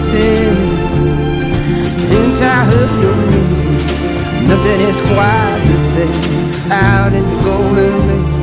dancing inside of your room. Nothing is quite the same out in the golden lake.